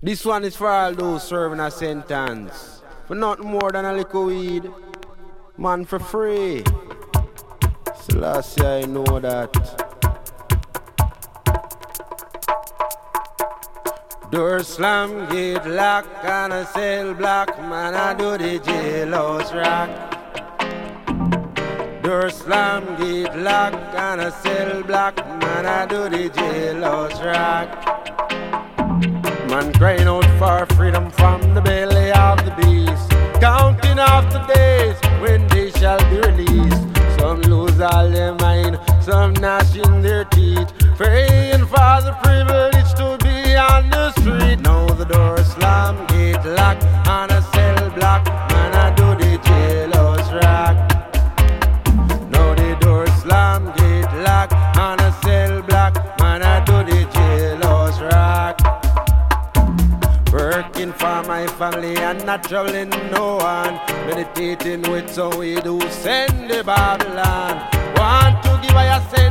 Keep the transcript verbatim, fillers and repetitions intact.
This one is for all those serving a sentence. For nothing more than a little weed. Man for free. So last year I know that. Door slam, gate lock, and a cell block. Man, I do the jailhouse rock. Door slam, gate lock, and a cell block. Man, I do the jailhouse rock. Man crying out for freedom from the belly of the beast. Counting off the days when they shall be released. Some lose all their mind, some gnashing their teeth. Praying for the privilege to be on the street. Now the door slam, gate lock, and a cell block. Man, I do the jailhouse rock. Now the door slam, gate lock, and a cell block. Man, I do the jailhouse rock. Working for my family and not troubling no one. Meditating with some we do send the Babylon. Want to give I a send